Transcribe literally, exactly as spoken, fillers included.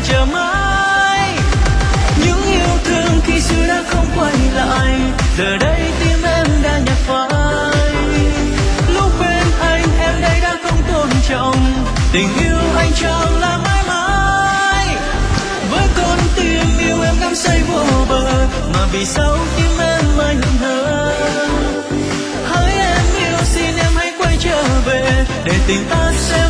chờ mãi. Những yêu thương khi xưa đã không quay lại, giờ đây tim em đã nhạt phai. Lúc bên anh em đây đã không tôn trọng, tình yêu anh trao là mãi mãi. Với con tim yêu em đắm say vô bờ, mà vì sao tim em anh hờ. Hỡi em yêu xin em hãy quay trở về, để tình ta sẽ